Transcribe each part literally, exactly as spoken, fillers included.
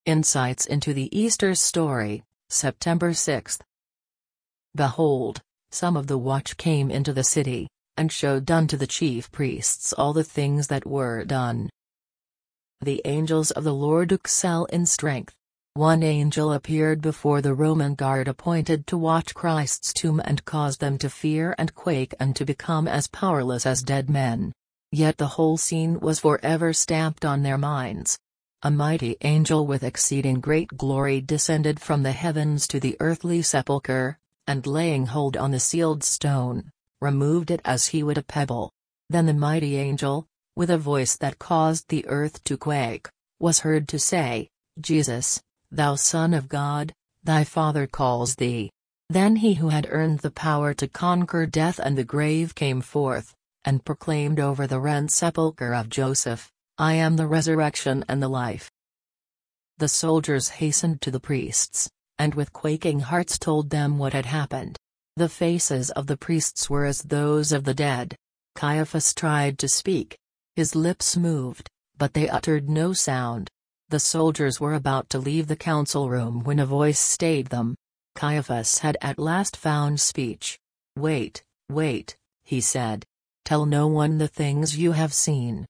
Insights into the Easter Story, September sixth. Behold, some of the watch came into the city, and showed unto the chief priests all the things that were done. The angels of the Lord excel in strength. One angel appeared before the Roman guard appointed to watch Christ's tomb and caused them to fear and quake and to become as powerless as dead men. Yet the whole scene was forever stamped on their minds. A mighty angel with exceeding great glory descended from the heavens to the earthly sepulchre, and laying hold on the sealed stone, removed it as he would a pebble. Then the mighty angel, with a voice that caused the earth to quake, was heard to say, Jesus, thou Son of God, thy Father calls thee. Then he who had earned the power to conquer death and the grave came forth, and proclaimed over the rent sepulchre of Joseph, I am the resurrection and the life. The soldiers hastened to the priests, and with quaking hearts told them what had happened. The faces of the priests were as those of the dead. Caiaphas tried to speak. His lips moved, but they uttered no sound. The soldiers were about to leave the council room when a voice stayed them. Caiaphas had at last found speech. Wait, wait, he said. Tell no one the things you have seen.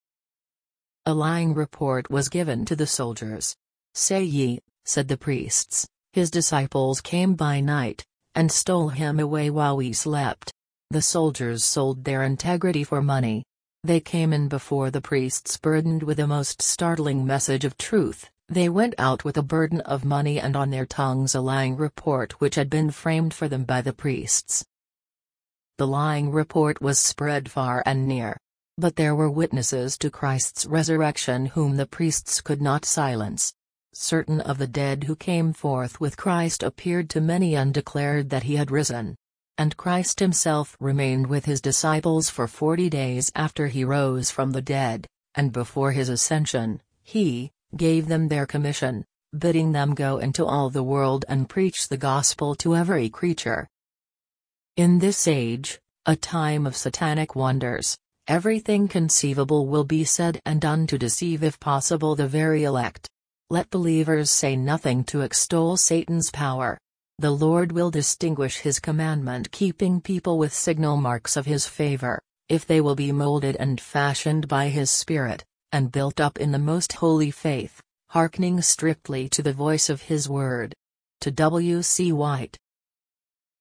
A lying report was given to the soldiers. Say ye, said the priests, his disciples came by night, and stole him away while we slept. The soldiers sold their integrity for money. They came in before the priests burdened with a most startling message of truth. They went out with a burden of money and on their tongues a lying report which had been framed for them by the priests. The lying report was spread far and near. But there were witnesses to Christ's resurrection whom the priests could not silence. Certain of the dead who came forth with Christ appeared to many and declared that he had risen. And Christ himself remained with his disciples for forty days after he rose from the dead, and before his ascension, he gave them their commission, bidding them go into all the world and preach the gospel to every creature. In this age, a time of satanic wonders, everything conceivable will be said and done to deceive if possible the very elect. Let believers say nothing to extol Satan's power. The Lord will distinguish his commandment-keeping people with signal marks of his favor, if they will be molded and fashioned by his Spirit, and built up in the most holy faith, hearkening strictly to the voice of his word. To W C White.